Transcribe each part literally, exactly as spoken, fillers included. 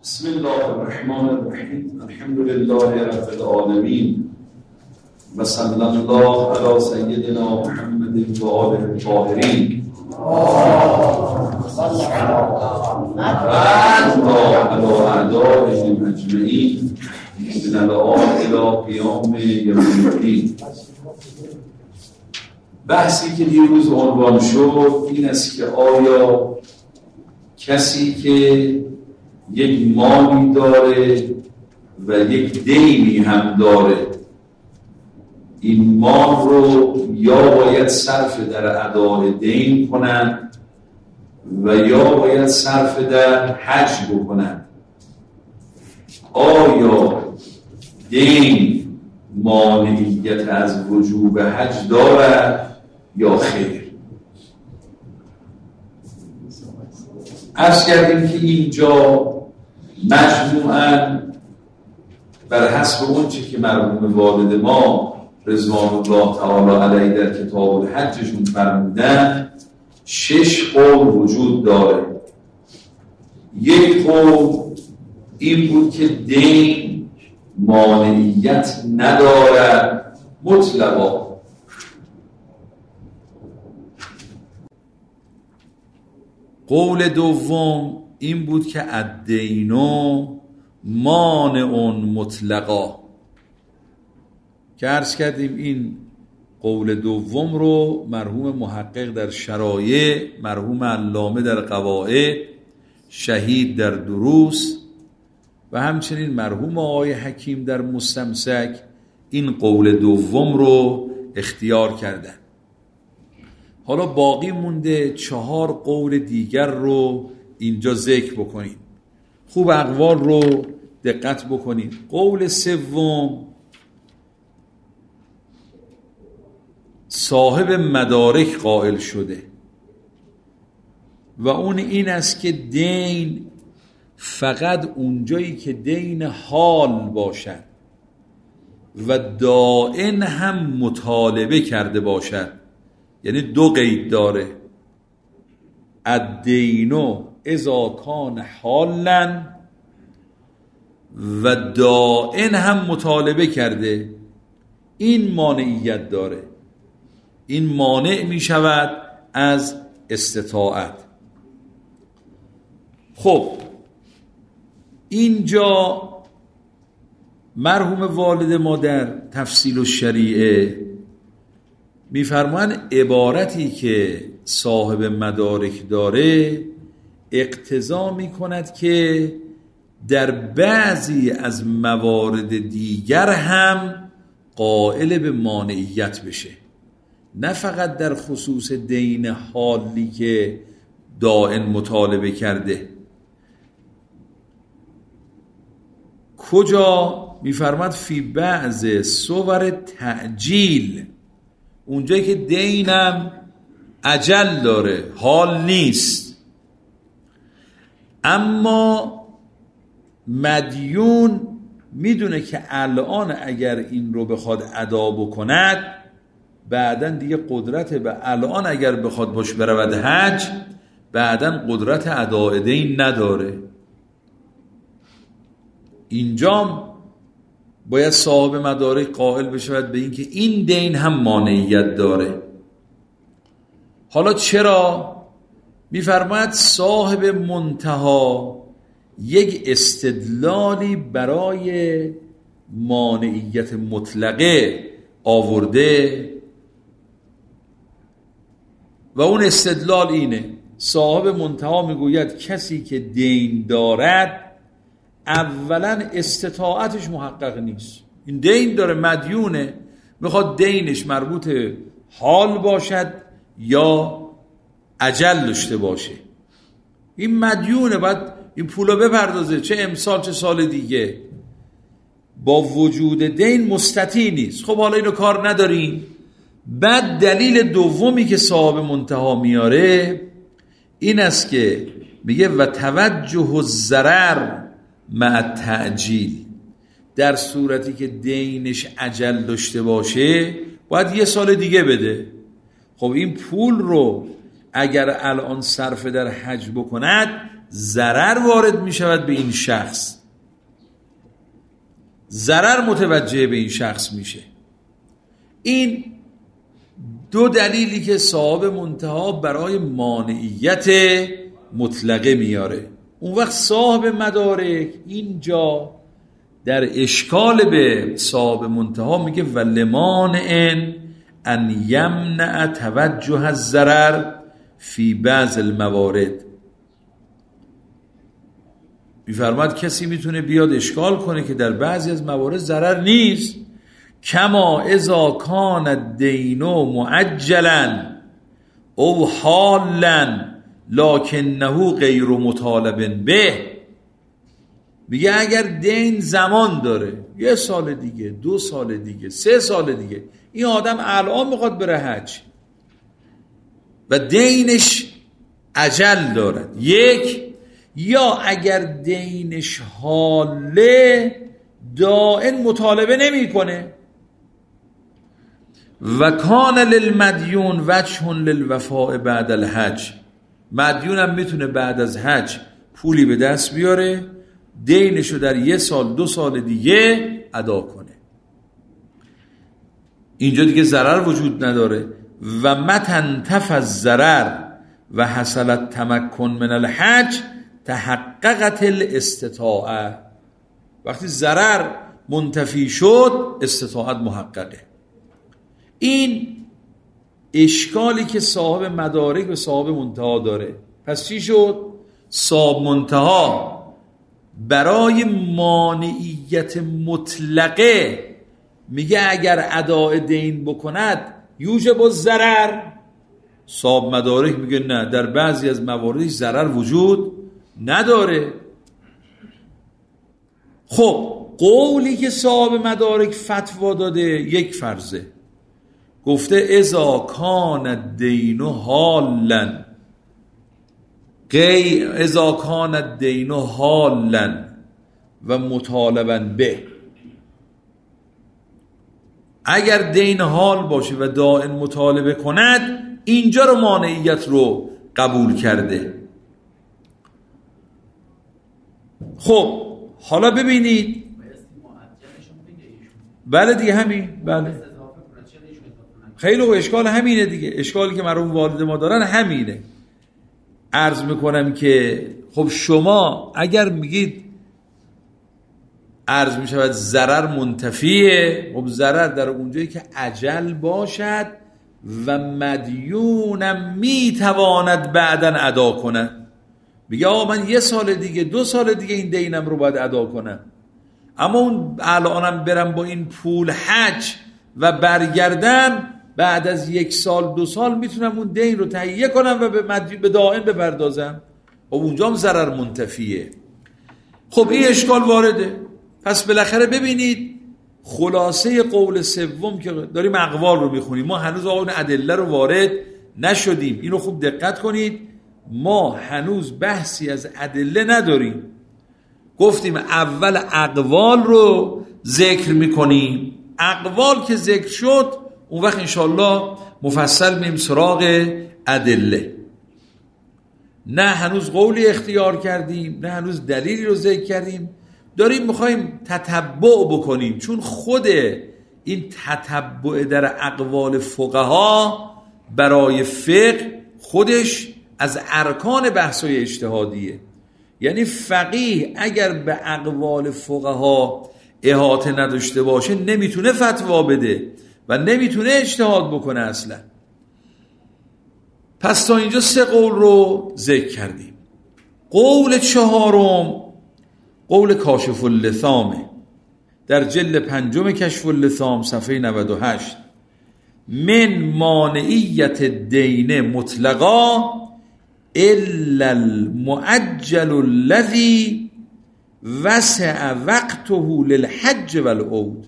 بسم الله الرحمن الرحیم. الحمد لله رب العالمین و صلی الله علی سیدنا محمد و آله الطاهرین و علی اعدائهم اجمعین من الآن الی قیام یوم الدین. بحثی که دیروز عنوان شد این است که آیا کسی که یک مالی داره و یک دینی هم داره، این مال رو یا باید صرف در ادای دین کنن و یا باید صرف در حج بکنن؟ آیا دین مانعیت از وجوب حج دارد یا خیر؟ عرض کردیم که اینجا مجموعاً بر حسب اون چی که مرحوم والد ما رضوان الله تعالی علیه در کتاب الحجشون فرمودن شش قول وجود داره. یک قول این بود که دین مانعیت ندارد مطلقا. قول دوم این بود که الدینو مانع مطلقا، که عرض کردیم این قول دوم رو مرحوم محقق در شرایع، مرحوم علامه در قواعد، شهید در دروس و همچنین مرحوم آقای حکیم در مستمسک این قول دوم رو اختیار کردن. حالا باقی مونده چهار قول دیگر رو اینجا ذکر بکنیم. خوب اقوال رو دقت بکنیم. قول سوم صاحب مدارک قائل شده و اون این است که دین فقط اونجایی که دین حال باشد و دائن هم مطالبه کرده باشد، یعنی دو قید داره. الدینو اذا کان حالا و دائن هم مطالبه کرده، این مانعیت داره، این مانع می شود از استطاعت. خب اینجا مرحوم والد ما در تفصیل الشریعه میفرمان عبارتی که صاحب مدارک داره اقتضا می کند که در بعضی از موارد دیگر هم قائل به مانعیت بشه، نه فقط در خصوص دین حالی که دائن مطالبه کرده. کجا؟ میفرماد فی بعض صور تعجیل، اونجایی که دینم اجل داره، حال نیست، اما مدیون میدونه که الان اگر این رو بخواد ادا بکند بعداً دیگه قدرت به الان اگر بخواد باش برود حج بعداً قدرت اداء دین نداره. اینجا باید صاحب مدارک قائل بشود به این که این دین هم مانعیت داره. حالا چرا؟ میفرماید صاحب منتها یک استدلالی برای مانعیت مطلقه آورده و اون استدلال اینه. صاحب منتها میگوید کسی که دین دارد اولا استطاعتش محقق نیست، این دین داره، مدیونه، میخواد دینش مربوط حال باشد یا اجل داشته باشه، این مدیونه، باید این پولو بپردازه، چه امسال چه سال دیگه، با وجود دین مستطیع نیست. خب حالا اینو کار نداریم. بعد دلیل دومی که صاحب منتها میاره این است که میگه و توجه الضرر مع التعجیل، در صورتی که دینش اجل داشته باشه باید یه سال دیگه بده. خب این پول رو اگر الان صرف در حج بکند ضرر وارد می شود به این شخص، ضرر متوجه به این شخص میشه. این دو دلیلی که صاحب منتها برای مانعیت مطلقه میاره. اون وقت صاحب مدارک اینجا در اشکال به صاحب منتها میگه ولمانع ان یمنع توجه الضرر فی بعض الموارد. میفرماد کسی میتونه بیاد اشکال کنه که در بعضی از موارد ضرر نیست، کما اذا کان الدین معجلا او حالا لکنه غیر مطالب به. میگه اگر دین زمان داره، یه سال دیگه، دو سال دیگه، سه سال دیگه، این آدم الان میخواد بره حج و دینش اجل دارد، یک، یا اگر دینش حاله دائن مطالبه نمی کنه و کان للمدیون وجه للوفاء بعد الحج، مدیون هم میتونه بعد از حج پولی به دست بیاره، دینشو در یه سال دو سال دیگه ادا کنه. اینجا دیگه ضرر وجود نداره. و متن تف الضرر و حصلت تمکن من الحج تحققت الاستطاعه. وقتی ضرر منتفی شد استطاعت محققه. این اشکالی که صاحب مدارک و صاحب منتها داره. پس چی شد؟ صاحب منتها برای مانعیت مطلقه میگه اگر اداء دین بکند یوجب الضرر. صاحب مدارک میگه نه، در بعضی از مواردش ضرر وجود نداره. خب قولی که صاحب مدارک فتوا داده یک فرضه، گفته اذا کان الدین حالا غیر اذا کان الدین حالا و مطالبا به. اگر دین حال باشه و دائم مطالبه کند، اینجا رو مانعیت رو قبول کرده. خب حالا ببینید، بله دیگه همین، بله خیلی خوب، اشکال همینه دیگه. اشکالی که مرحوم والد ما دارن همینه. عرض میکنم که خب شما اگر میگید عرض میشود ضرر منتفیه، خب ضرر در اونجایی که اجل باشد و مدیونم میتواند بعداً ادا کند. میگه آقا من یه سال دیگه دو سال دیگه این دینم رو باید ادا کنم، اما اون الانم برم با این پول حج و برگردم، بعد از یک سال دو سال میتونم اون دین رو تهیه کنم و به مدیون به دائم بپردازم. خب اونجا هم ضرر منتفیه. خب این اشکال وارده. پس بالاخره ببینید خلاصه قول سوم که داریم اقوال رو میخونیم، ما هنوز اون ادله رو وارد نشدیم. اینو خوب دقت کنید، ما هنوز بحثی از ادله نداریم. گفتیم اول اقوال رو ذکر میکنیم، اقوال که ذکر شد اون وقت انشالله مفصل میم سراغ ادله. نه هنوز قولی اختیار کردیم، نه هنوز دلیلی رو ذکر کردیم، داریم میخوایم تتبع بکنیم، چون خود این تتبع در اقوال فقها برای فقه خودش از ارکان بحث‌های اجتهادیه. یعنی فقیه اگر به اقوال فقها احاطه نداشته باشه نمیتونه فتوا بده و نمیتونه اجتهاد بکنه اصلا. پس تا اینجا سه قول رو ذکر کردیم. قول چهارم قول کاشف اللثامه در جلد پنجم کشف اللثام صفحه نود و هشت. من مانعیت دین مطلقا الا المعجل الذي وسع وقته للحج والعود.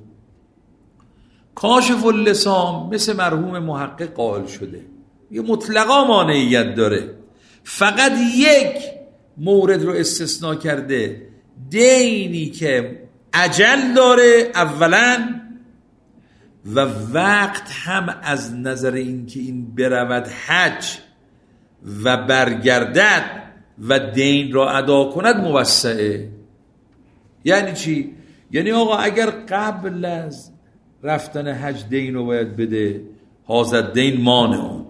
کاشف اللثام مثل مرحوم محقق قائل شده یه مطلقا مانعیت داره، فقط یک مورد رو استثناء کرده، دینی که اجل داره اولا و وقت هم از نظر این که این برود حج و برگردد و دین را ادا کند موسعه. یعنی چی؟ یعنی آقا اگر قبل از رفتن حج دین رو باید بده، هذا دین مانعون.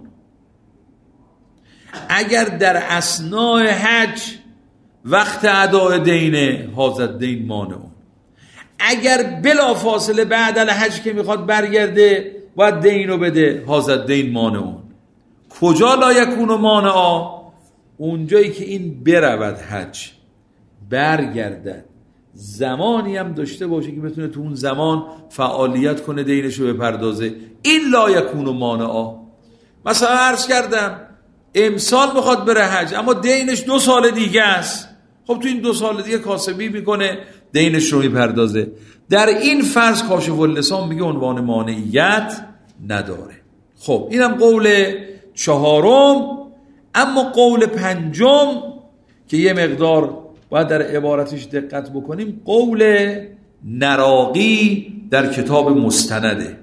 اگر در اثناء حج وقت اداء دینه، هذا دین مانعون. اگر بلا فاصله بعد از حج که میخواد برگرده باید دین رو بده، هذا دین مانعون. کجا لا یکون مانعا؟ اونجایی که این برود حج، برگردد، زمانی هم داشته باشه که بتونه تو اون زمان فعالیت کنه، دینش رو بپردازه، این لا یکون مانعا. مثلا عرض کردم امسال میخواد بره حج اما دینش دو سال دیگه است، خب تو این دو سال دیگه کاسبی میکنه، دینش رو میپردازه. در این فرض کاشف اللسان میگه عنوان مانعیت نداره. خب اینم قول چهارم. اما قول پنجم که یه مقدار باید در عبارتش دقت بکنیم، قول نراقی در کتاب مستنده.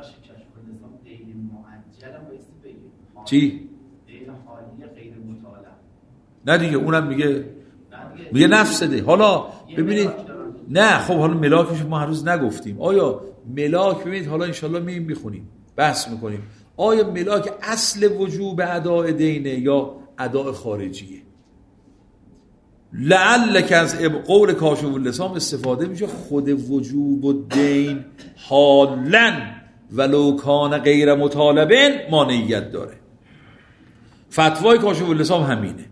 چی؟ نه دیگه اونم میگه میگه نفس ده. حالا ببینید، نه خب حالا ملاکش ما هر روز نگفتیم. آیا ملاک، ببینید حالا انشالله مییم میخونیم بحث میکنیم، آیا ملاک اصل وجوب اداء دینه یا اداء خارجیه؟ لعل که از قول کاشف اللسان استفاده میشه خود وجوب و دین حالا ولو کان غیر مطالبین مانعیت داره. فتوای کاشف اللسان همینه.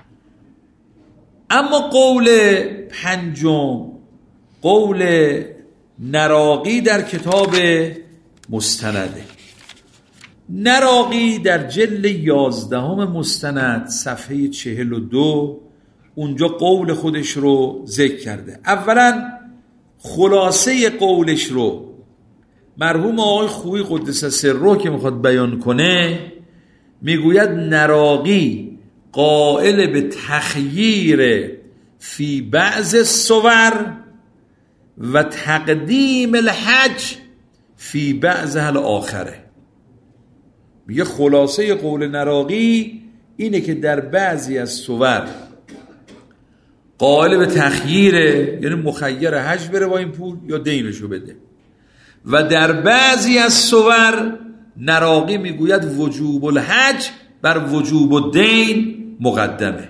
اما قول پنجم، قول نراقی در کتاب مستنده. نراقی در جلد یازدهم مستند صفحه چهل و دو اونجا قول خودش رو ذکر کرده. اولا خلاصه قولش رو مرحوم آقای خویی قدس سره که میخواد بیان کنه میگوید نراقی قائل به تخییر فی بعض الصور و تقدیم الحج فی بعض الاخره. میگه خلاصه قول نراقی اینه که در بعضی از صور قائل به تخییره، یعنی مخیر حج بره با این پول یا دینشو بده، و در بعضی از صور نراقی میگوید وجوب الحج بر وجوب الدین مقدمه.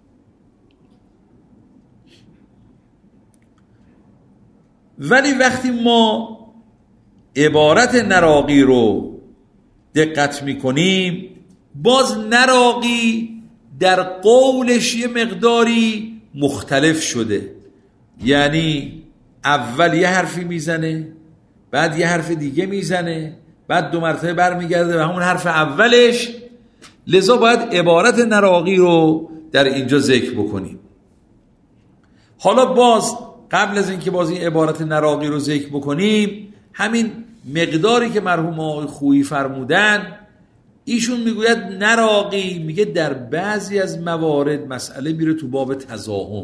ولی وقتی ما عبارت نراقی رو دقت میکنیم، باز نراقی در قولش یه مقداری مختلف شده. یعنی اول یه حرفی میزنه، بعد یه حرف دیگه میزنه، بعد دو مرتبه برمیگرده به همون حرف اولش. لذا باید عبارت نراقی رو در اینجا ذکر بکنیم. حالا باز قبل از اینکه باز این عبارت نراقی رو ذکر بکنیم، همین مقداری که مرحوم آقای خویی فرمودن، ایشون میگوید نراقی میگه در بعضی از موارد مسئله میره تو باب تزاحم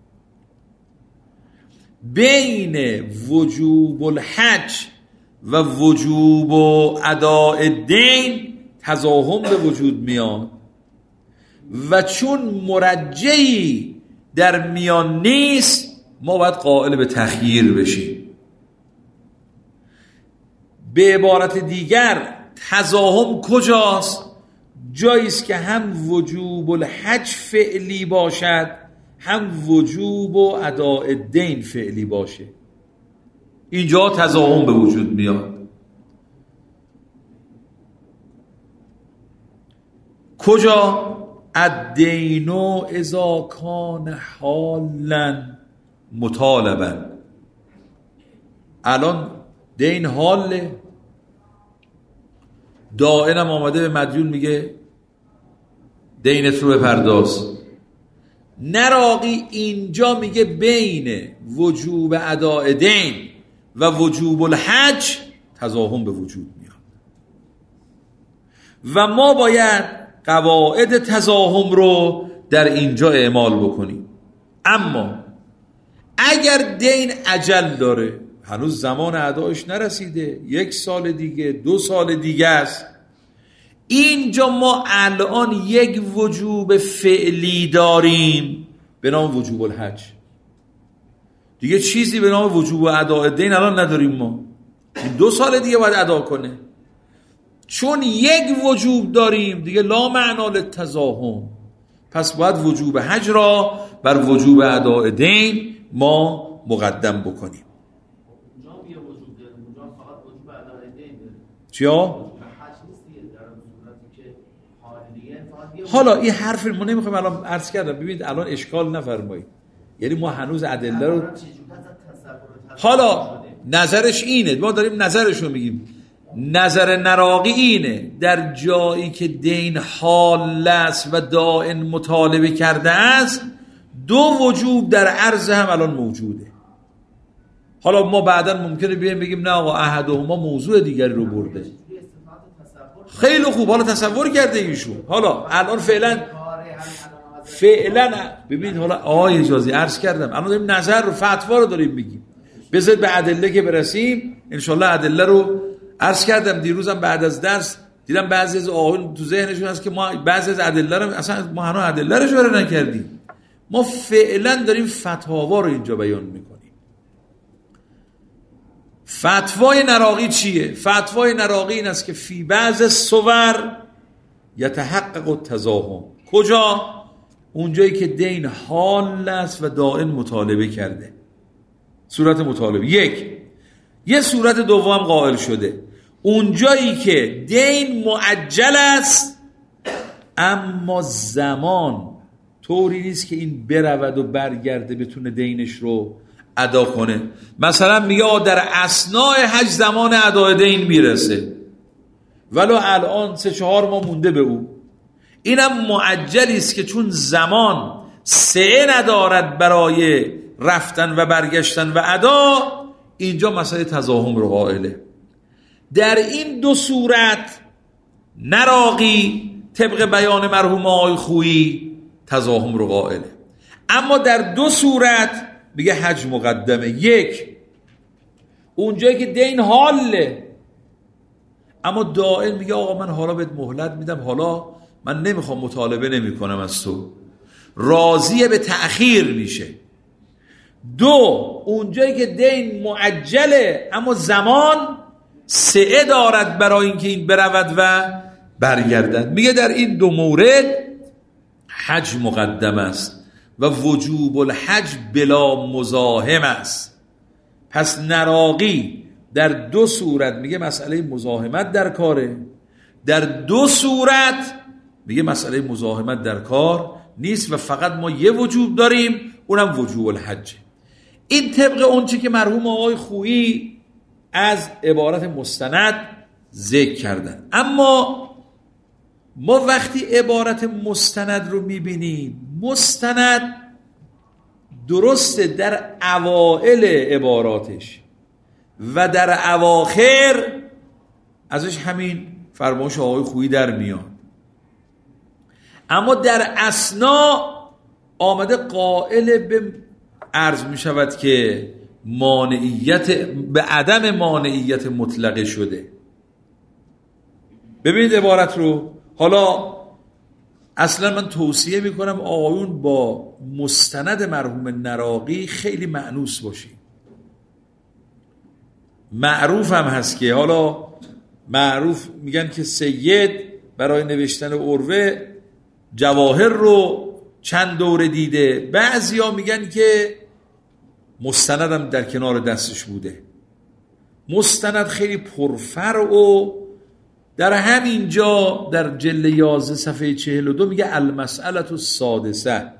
بین وجوب الحج و وجوب و اداء دین، تزاحم به وجود میاد و چون مرجعی در میان نیست ما باید قائل به تخییر بشیم. به عبارت دیگر تزاحم کجاست؟ جاییست که هم وجوب الحج فعلی باشد هم وجوب و اداء دین فعلی باشه. اینجا تزاحم به وجود میاد. کجا؟ الدینو اذا کان حالا مطالبا. الان دین حاله، دائنم آمده به مدیون میگه دینت رو بپرداز. نراقی اینجا میگه بین وجوب اداء دین و وجوب الحج تزاحم به وجود میاد و ما باید قواعد تزاحم رو در اینجا اعمال بکنیم. اما اگر دین اجل داره، هنوز زمان ادایش نرسیده، یک سال دیگه، دو سال دیگه است، اینجا ما الان یک وجوب فعلی داریم به نام وجوب الحج، دیگه چیزی به نام وجوب اداء دین الان نداریم. ما دو سال دیگه باید ادا کنه، چون یک وجوب داریم دیگه، لا معنا للتزاحم، پس باید وجوب حج را بر وجوب اداء دین ما مقدم بکنیم. چیا؟ حالا این حرف ما نمیخوایم الان عرض کردم، ببینید الان اشکال نفرمایید، یعنی ما هنوز ادله رو، حالا نظرش اینه، ما داریم نظرش رو میگیم. نظر نراقی اینه در جایی که دین حال است و دائن مطالبه کرده است، دو وجوب در عرض هم الان موجوده. حالا ما بعدا ممکنه بیایم بگیم نه آقا احدهما موضوع دیگری رو برده. خیلی خوب، حالا تصور کرده ایشون. حالا الان فعلا فعلا ببینید، حالا آقای اجازی عرض کردم الان داریم نظر رو، فتوا رو داریم میگیم، بذارید به ادله که برسیم انشالله. ادله رو عرض کردم دیروزم بعد از درس دیدم بعضی از آقایون تو ذهنشون هست که ما بعضی از ادله رو اصلا ما هنوز ادله رو اشاره نکردیم. ما فعلا داریم فتاوا رو اینجا بیان میکنیم. فتوای نراقی چیه؟ فتوای نراقی این است که فی بعض صور یتحقق التزاحم. کجا؟ اونجایی که دین حال است و دائم مطالبه کرده. صورت مطالبه یک. یه صورت دوم قائل شده، اونجایی که دین معجل است اما زمان طوری نیست که این برود و برگرده بتونه دینش رو ادا کنه. مثلا میگه در اثناء حج زمان ادای دین میرسه ولو الان سه چهار ماه مونده به او، اینم معجلی است که چون زمان سعی ندارد برای رفتن و برگشتن و ادا، اینجا مسئله تزاحم رو قائله. در این دو صورت نراقی طبق بیان مرحوم آقای خویی تزاحم رو قائله، اما در دو صورت میگه حج مقدمه. یک، اونجایی که دین حاله اما دائم میگه آقا من حالا بهت مهلت میدم، حالا من نمیخوام مطالبه نمی کنم از تو، راضیه به تأخیر میشه. دو، اونجایی که دین معجله اما زمان سعی دارد برای اینکه این برود و برگردد، میگه در این دو مورد حج مقدم است و وجوب الحج بلا مزاحم است. پس نراقی در دو صورت میگه مسئله مزاحمت در کاره، در دو صورت میگه مسئله مزاحمت در کار نیست و فقط ما یه وجوب داریم، اونم وجوب الحج. این طبق اون چی که مرحوم آقای خویی از عبارت مستند ذکر کردن. اما ما وقتی عبارت مستند رو میبینیم، مستند درسته در اوائل عباراتش و در اواخر ازش همین فرمایش آقای خویی در میاد، اما در اثنا آمده قائل به عرض می شود که مانعیت به عدم مانعیت مطلقه شده. ببینید عبارت رو. حالا اصلا من توصیه می کنم آقایون با مستند مرحوم نراقی خیلی مأنوس باشید. معروف هم هست که حالا معروف میگن که سید برای نوشتن عروه جواهر رو چند دوره دیده، بعضیا میگن که مستندم در کنار دستش بوده. مستند خیلی پرفرع و در همین جا در جلد یازده صفحه چهل و دو میگه المسئله السادسه.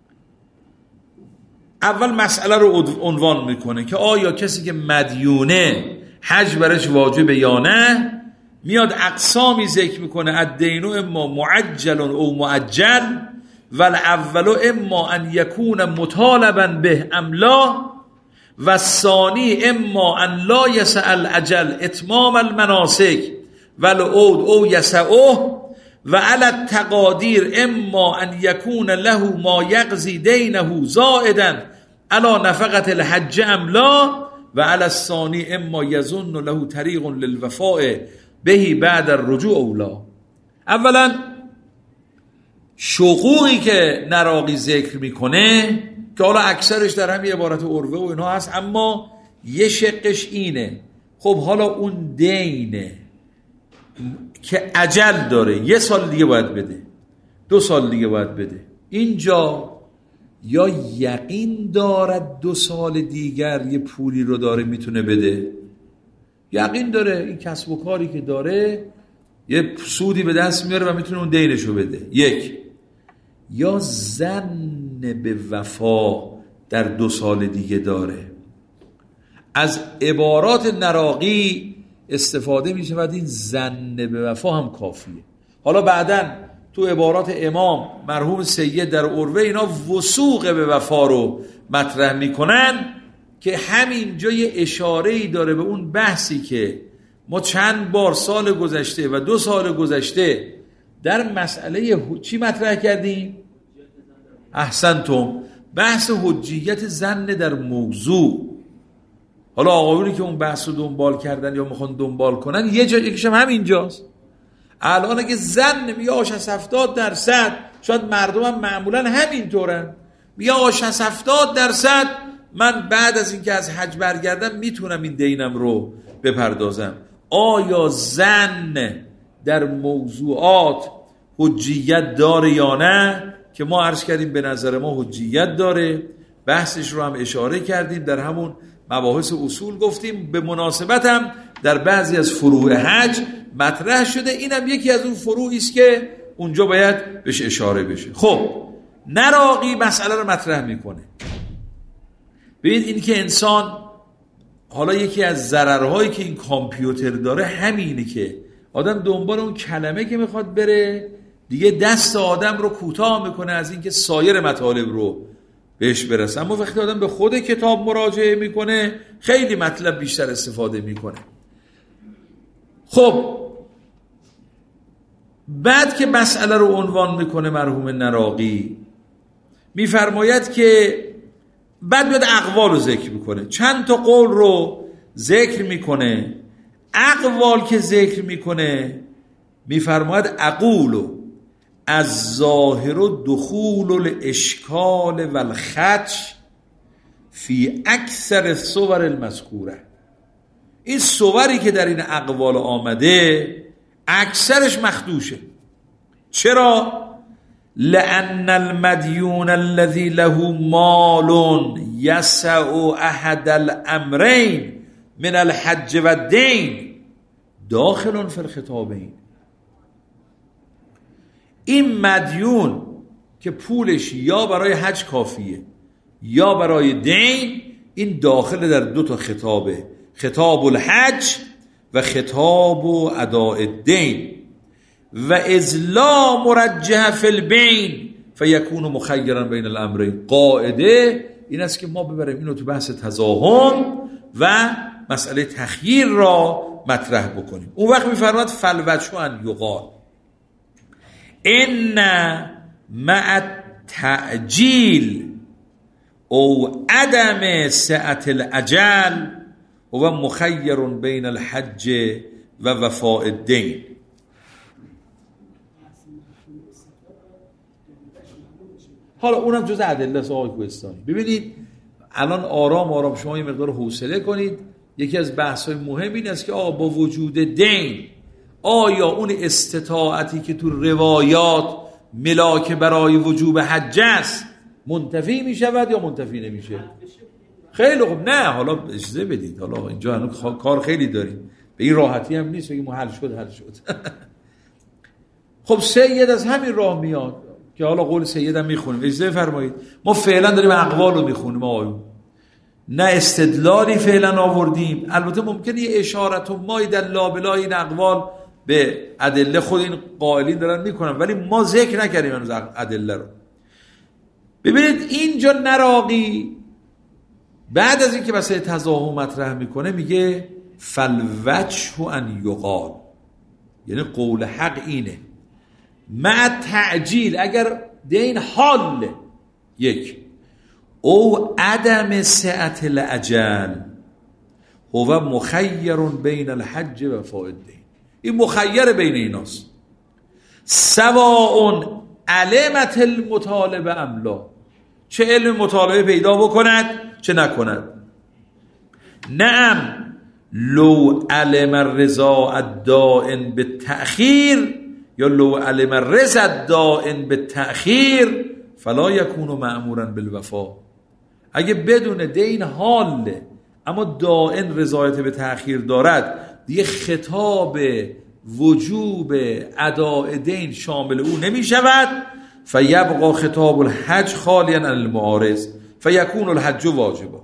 اول مسئله رو عنوان میکنه که آیا کسی که مدیونه حج برش واجبه یا نه، میاد اقسامی ذکر میکنه. الدین اما معجل او معجل والاول اما ان یکون مطالبا به ام لا و الثانی اما ان لا یسع الاجل اتمام المناسک والعود او یسعه و علی التقادیر اما ان یکون له ما یقضی دینه زائدا علی نفقه الحج ام لا و علی الثانی اما یظن له طریق للوفاء بهی بعد الرجوع اولا. اولا شقوقی که نراقی ذکر میکنه که حالا اکثرش در همین عبارت عروه و اینا هست، اما یه شقش اینه خب حالا اون دینه که اجل داره، یه سال دیگه باید بده، دو سال دیگه باید بده، اینجا یا یقین دارد دو سال دیگر یه پولی رو داره میتونه بده، یقین داره این کسب و کاری که داره یه سودی به دست میاره و میتونه اون دینشو بده، یک، یا ظن به وفا در دو سال دیگه داره. از عبارات نراقی استفاده میشه و این ظن به وفا هم کافیه. حالا بعداً تو عبارات امام مرحوم سید در عروه اینا وثوق به وفا رو مطرح میکنن که همینجا یه اشاره‌ای داره به اون بحثی که ما چند بار سال گذشته و دو سال گذشته در مسئله چی مطرح کردیم؟ احسنتم، بحث حجیت ظن در موضوع. حالا آقایونی که اون بحث رو دنبال کردن یا میخوان دنبال کنن یه جا یکیش هم همینجاست. الان اگه ظن میگه شصت هفتاد درصد، شاید مردم هم معمولا همینطورن، میگه شصت هفتاد درصد من بعد از اینکه از حج برگردم میتونم این دینم رو بپردازم. آیا ظن در موضوعات حجیت داره یا نه؟ که ما عرض کردیم به نظر ما حجیت داره، بحثش رو هم اشاره کردیم، در همون مباحث اصول گفتیم، به مناسبت هم در بعضی از فروع حج مطرح شده، اینم یکی از اون فروعی است که اونجا باید بهش اشاره بشه. خب نراقی مسئله رو مطرح میکنه. ببینید این که انسان، حالا یکی از ضررهایی که این کامپیوتر داره همینه که آدم دنبال اون کلمه که میخواد بره دیگه دست آدم رو کوتاه میکنه از اینکه سایر مطالب رو بهش برسه. اما وقتی آدم به خود کتاب مراجعه میکنه خیلی مطلب بیشتر استفاده میکنه. خب بعد که مسئله رو عنوان میکنه مرحوم نراقی میفرماید که بعد بیاد اقوال رو ذکر میکنه، چند تا قول رو ذکر میکنه. اقوال که ذکر میکنه میفرماید اقولو از ظاهر و دخول الاشکال و الخدش فی اکثر صور المذکوره. این صوری که در این اقوال آمده اکثرش مخدوشه. چرا؟ لأن المدیون الذي له مال یسع احد الامرین من الحج و الدین داخل فی الخطابین. این مدیون که پولش یا برای حج کافیه یا برای دین، این داخل در دو تا خطابه، خطاب الحج و خطاب اداء الدین. و اذ لا مرجح فی البین فیکون مخیرا بین الامرین. قاعده این است که ما ببریم اینو تو بحث تزاحم و مسئله تخییر را مطرح بکنیم. اون وقت میفرماد فالوجه ان یقال ان مع التعجیل او عدم سعة الاجل هو مخیر بین الحج و وفاء الدین. حالا اونم جز ادله است آقای کوهستانی. ببینید الان آرام آرام شما یه مقدار حوصله کنید. یکی از بحث‌های مهم این است که آقا با وجود دین آیا اون استطاعتی که تو روایات ملاک برای وجوب حج است منتفی می شود یا منتفی نمیشه؟ خیلی خوب. نه حالا اجازه بدید، حالا اینجا هنوز کار خیلی داریم، به این راحتی هم نیست بگیم حل شد حل شد. خب سید از همین راه میاد که حالا قول سید هم میخونیم. اجازه فرمایید ما فعلا داریم اقوال رو میخونیم آقایون، نه استدلالی فعلا آوردیم. البته ممکنه یه اشارت و مای در لابلای این اقوال به ادله خود این قائلین دارن میکنن، ولی ما ذکر نکردیم هنوز ادله رو. ببینید اینجا نراقی بعد از اینکه مسئله تزاحم مطرح میکنه میگه فالوجه ان یقال، یعنی قول حق اینه مع تعجیل، اگر دین حال یک او عدم سعة الاجل هو مخیر بین الحج و وفاء الدین. این مخیر بین ایناست. سواء علمت المطالبه ام لا، چه علم مطالبه پیدا بکند چه نکند. نعم لو علم الرضا الدائن به تأخیر یا لو علم الرضا الدائن به تأخیر فلا یکون مأمورا بالوفا. اگه بدون دین حاله اما دائن رضایت به تأخیر دارد، دیگه خطاب وجوب اداء دین شامل او نمی شود. فیبقى خطاب الحج خالیا عن المعارض فیکون الحج واجبا.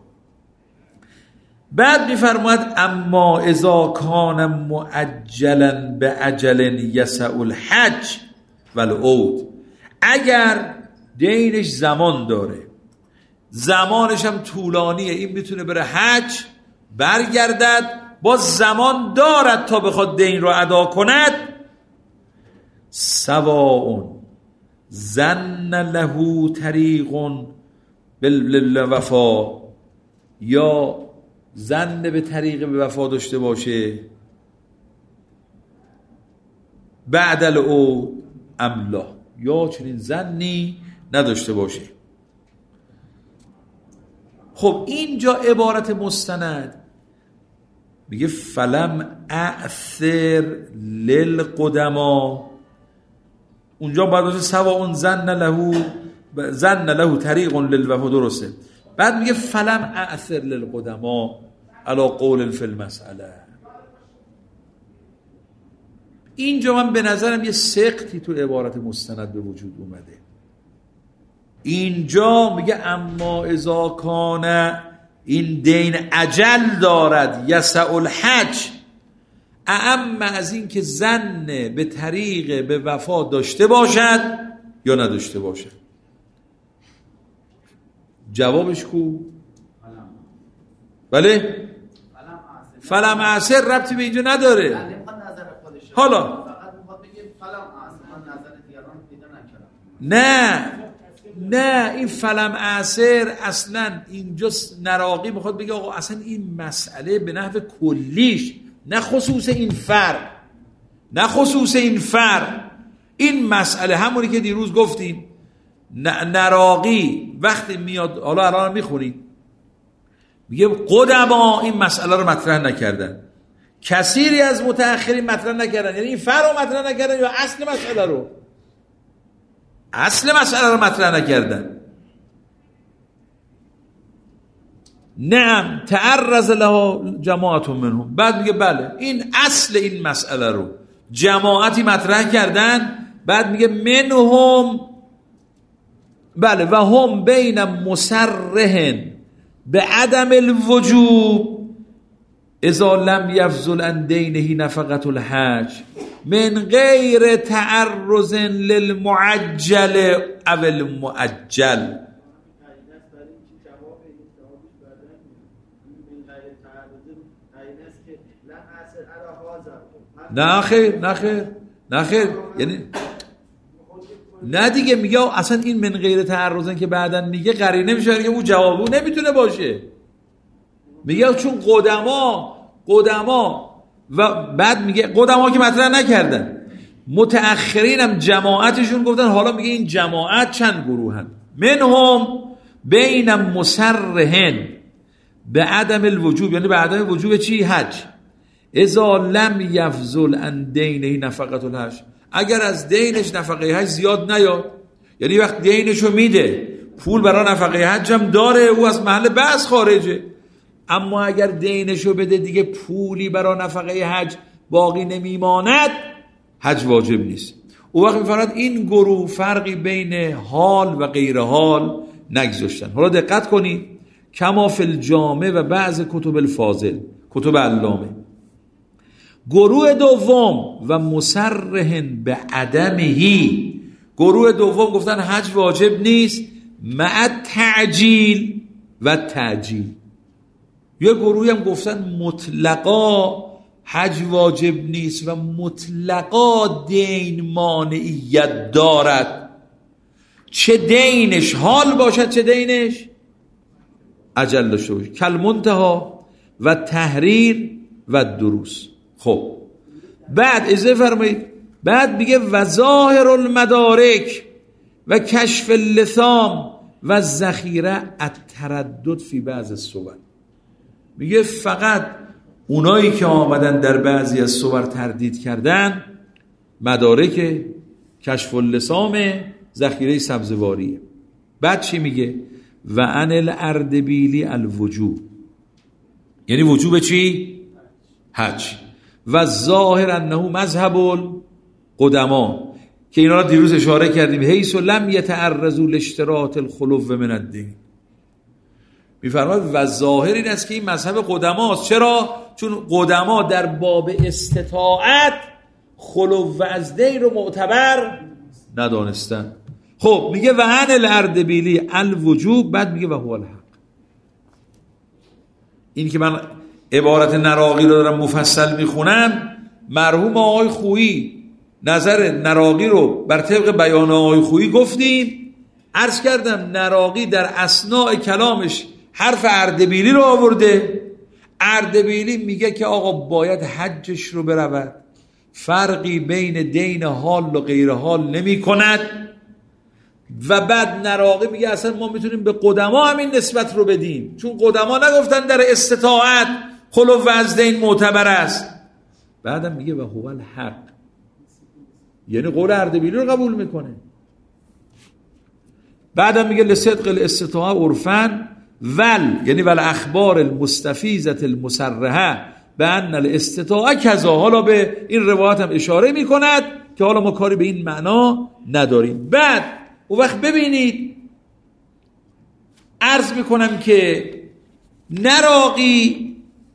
بعد میفرماید اما اذا کان معجلا به اجل یسع الحج والعود، اگر دینش زمان داره، زمانش هم طولانیه، این میتونه بره حج برگردد، باز زمان دارد تا بخواد دین رو ادا کند، سواء ظن له طریق بالوفا، یا ظن به طریق به وفا داشته باشه بعد العود ام لا، یا چنین ظنی نداشته باشه. خب اینجا عبارت مستند میگه فلم اعثر للقدما، اونجا بعد از سواء ظن له ظن له طریق للوفا درسته، بعد میگه فلم اعثر للقدما علی قول فی المسئله. اینجا من به نظرم یه سقطی تو عبارت مستند به وجود اومده. اینجا میگه اما اذا کان، این دین اجل دارد، یسع الحج، اعم از این که ظن به طریق به وفا داشته باشد یا نداشته باشد. جوابش کو؟ بله؟ فلم اعثر ربطی به اینجا نداره. حالا نه نه این فلم اعثر اصلا اینجا نراقی میخواد بگه آقا اصلا این مسئله به نحو کلیش، نه خصوص این فرد، نه خصوص این فرد، این مسئله همونی که دیروز گفتیم نراقی وقتی میاد، حالا الان میخونیم میگه قدما این مسئله رو مطرح نکردن، کثیری از متأخرین مطرح نکردن، یعنی این فرع رو مطرح نکردن یا اصل مسئله رو اصل مسئله رو مطرح نکردن. نعم تعرض له جماعت منهم، بعد میگه بله این اصل این مسئله رو جماعتی مطرح کردن، بعد میگه منهم، بله و هم بین مسرهن به عدم الوجوب اذا لم یفضل عن دینه نفقة الحج من غیر تعرض للمعجل او المؤجل. نه خیر نه خیر نه خیر یعنی نه دیگه، میگه اصلا این من غیر تعرضن که بعدن میگه قرینه میشه که اون جوابو نمیتونه باشه، میگه چون قدما قدما و بعد میگه قدما که مطرح نکردن، متأخرین هم جماعتشون گفتن، حالا میگه این جماعت چند گروهن، منهم بین مسرهن به عدم الوجوب، یعنی به عدم وجوب چی؟ حج. اذا لم یفضل عن دینه نفقة الحج، اگر از دینش نفقه حج زیاد نیاد، یعنی وقت دینشو میده پول برای نفقه حج هم داره، او از محل بحث خارجه، اما اگر دینشو بده دیگه پولی برای نفقه حج باقی نمیماند، حج واجب نیست. او وقت میفرماید این گروه فرقی بین حال و غیر حال نگذاشتن. حالا دقت کنید، کما فی الجامع و بعض کتب الفاضل، کتب علامه، گروه دوم و مسرهن به عدمهی، گروه دوم گفتن حج واجب نیست مع تعجیل و تعجیل. یه گروهی هم گفتن مطلقا حج واجب نیست و مطلقا دین مانعیت دارد، چه دینش حال باشد چه دینش اجل داشته باشه، کل منتها و تحریر و دروس. خب بعد اجازه فرمایید بعد میگه و ظاهر المدارک و کشف اللثام و ذخیره التردد فی بعض الصور. میگه فقط اونایی که آمدن در بعضی از صور تردید کردن، مدارک، کشف اللثام، ذخیره سبزواریه. بعد چی میگه؟ و ان الاردبیلی الوجوب، یعنی وجوب چی؟ حج. و ظاهر انه مذهب القدما، که اینا را دیروز اشاره کردیم، حیث لم یتعرضوا لاشتراط الخلو من الدین. میفرماید و ظاهر این است که این مذهب قدماست. چرا؟ چون قدما در باب استطاعت خلو از دین رو معتبر ندانستن. خب میگه و ان الاردبیلی الوجوب، بعد میگه و هو الحق. این که من عبارت نراقی رو دارم مفصل میخونم، مرحوم آقای خویی نظر نراقی رو بر طبق بیان آقای خویی گفتیم. عرض کردم نراقی در اثناء کلامش حرف اردبیلی رو آورده. اردبیلی میگه که آقا باید حجش رو برود، فرقی بین دین حال و غیر حال نمی کند. و بعد نراقی میگه اصلا ما میتونیم به قدما همین نسبت رو بدیم، چون قدما نگفتن در استطاعت خلو از دین معتبر است. بعدم میگه و هو الحق، یعنی قول اردبیلی رو قبول میکنه. بعدم میگه لصدق الاستطاعه عرفاً ول، یعنی ول اخبار المستفیضه المصرحه بان الاستطاعه کذا. حالا به این روایت هم اشاره میکند که حالا ما کاری به این معنا نداریم. بعد اون وقت ببینید عرض میکنم که نراقی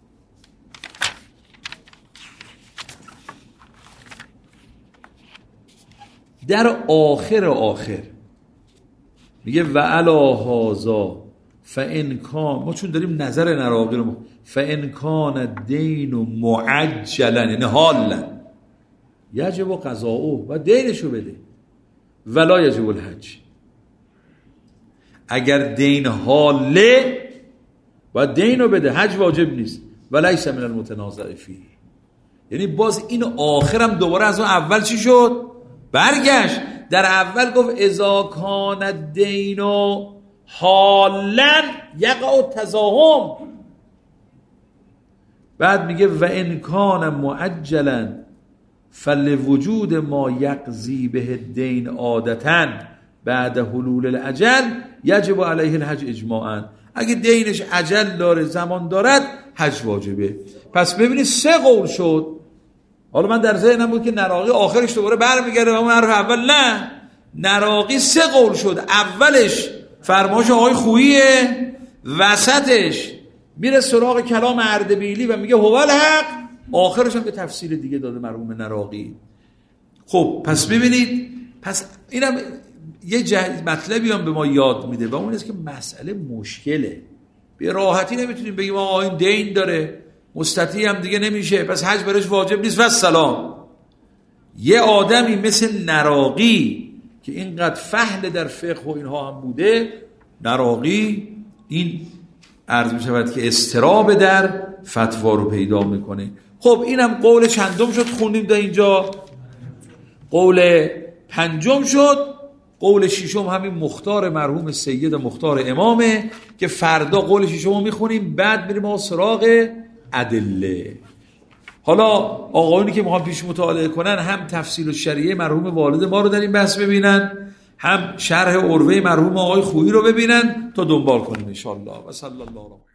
در آخر آخر میگه و علی هذا فان کان، ما چون داریم نظر نراقی رو، فان کان الدین معجلا، یعنی حالا یجب قضاؤه، و دینشو بده، ولا یجب الحج. اگر دین حاله و دینو بده، حج واجب نیست. ولیس من المتنازع فیه، یعنی باز این آخرم دوباره از اون اول چی شد؟ برگشت. در اول گفت اذا کان الدین حالا یقع تزاحم، بعد میگه و ان کان معجلا فلوجود ما یقضی به الدین عادتا بعد حلول الاجل یجب علیه الحج اجماعا. اگه دینش اجل داره، زمان دارد، حج واجبه. پس ببینید سه قول شد. حالا من در ذهنم بود که نراقی آخرش دوباره برمیگرده به اون حرف اول. نه، نراقی سه قول شد. اولش فرمایش آقای خوییه، وسطش میره سراغ کلام اردبیلی و میگه هو الحق، آخرش هم به تفسیر دیگه داده مرحوم نراقی. خب پس ببینید، پس اینم یه جه... مطلبی هم به ما یاد میده و اون است که مسئله مشکله. به راحتی نمیتونیم بگیم آقا این دین داره، مستطیع هم دیگه نمیشه، پس حج برش واجب نیست و سلام. یه آدمی مثل نراقی که اینقدر فهل در فقه و اینها هم بوده، نراقی این عرض می شود که اضطراب در فتوا رو پیدا میکنه. خب اینم قول چندم شد، خوندیم در اینجا. قول پنجم شد. قول ششم همین مختار مرحوم سید مختار امامه که فردا قول ششم رو میخونیم، بعد میریم ما سراغ ادله. حالا آقایونی که میخوان پیش مطالعه کنن هم تفصیل الشریعه مرحوم والد ما رو در این بحث ببینن، هم شرح عروه مرحوم آقای خویی رو ببینن تا دنبال کنیم ان شاء الله. و صلی الله علیه